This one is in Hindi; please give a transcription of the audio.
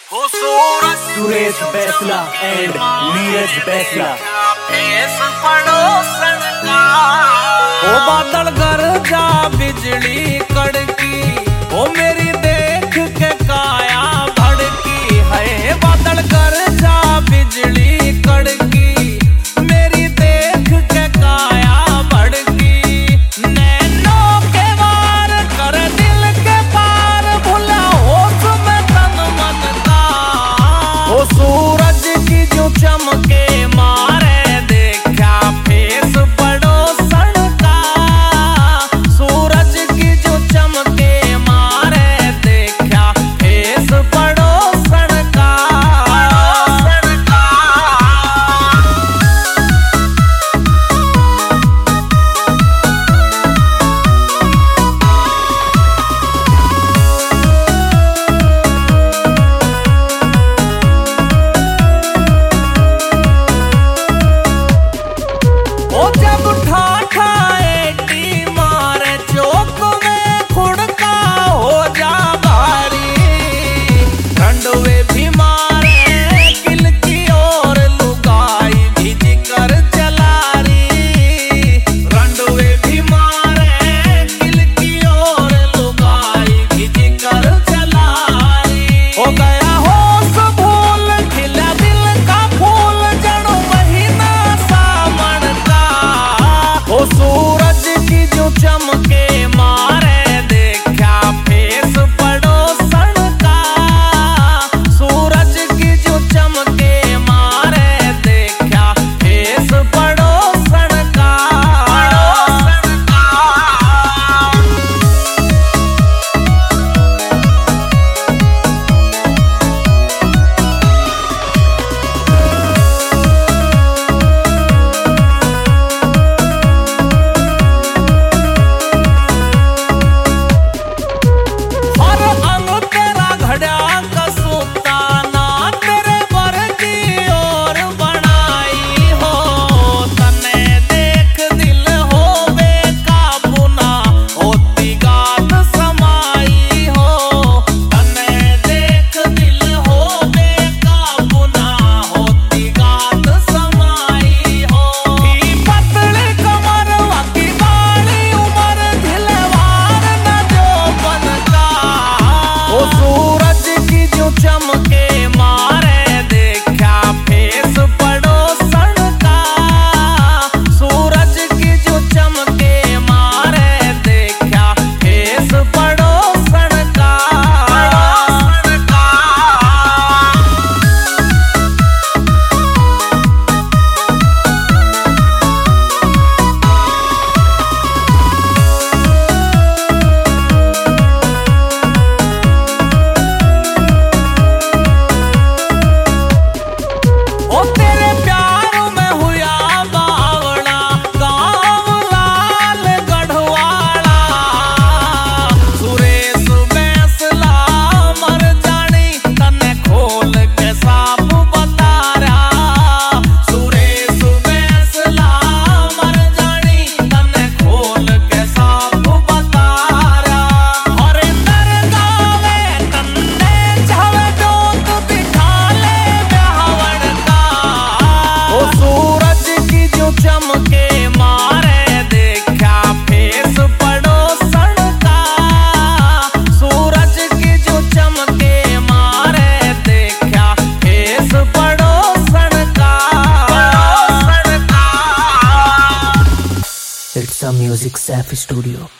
हो सूरज सुरेश बैसला एंड नीरज बैसला। फेस पड़ोसन का ओ बादल गरजा बिजली कड़की, ओ मेरी देख के काया भड़की है। बादल गरजा बिजली कड़की, मेरी देख के काया भड़की। नैनों के वार कर दिल के पार, भुला होश में तन मन का। ओ सूरज की जो चमके मारे, देखा फेस पड़ोसन का। सूरज की जो चमके मारे, देखा फेस पड़ोसन का। ओ जब ठाठा एटी मारे, चौक में खुड़का हो जा भारी। रंडवे भी मारे किल की ओर, लुगाई भिज कर चला री। रंडवे भी मारे किल की ओर, लुगाई भिज कर चला री। हो गया होश भूल, खिला दिल का फूल, जड़ों महीना सावन का। ओ सूरज की जो चमके मारे, देखा फेस पड़ोसन का। सूरज की जो चमके मारे, देखा फेस पड़ोसन का। हर अंग तेरा घड़ा का सूता, ना तेरे बर की ओर बनाई हो। तने देख दिल हो बेकाबू, ना होती गात समाई हो। तने देख दिल हो बेकाबू, ना होती गात समाई हो। ही पतली कमर, वाकी बाली उमर, ढिलवार न जो बनका। ओ सूरज की जो चमके मारे, देखा फेस पड़ोसन का। सूरज की जो चमके मारे, देखा फेस पड़ोसन का। ओ तेरे प्यार में हुआ बावड़ा, गाँव लाल गढ़वाड़ा। सुरेश बैसला मर जानी, तने खोल के साफ बता रहा। सुरेश बैसला मर जानी, तने खोल के साफ बता रहा। हरिंदर गावे तन्ने छावे, जोत दिखा ले ब्याहवड़ का। ओ सूरज की जो चमके मारे, देखा फेस पड़ोसन का। सूरज की जो चमके मारे, देखा फेस पड़ोसन का। It's a Music Safi Studio.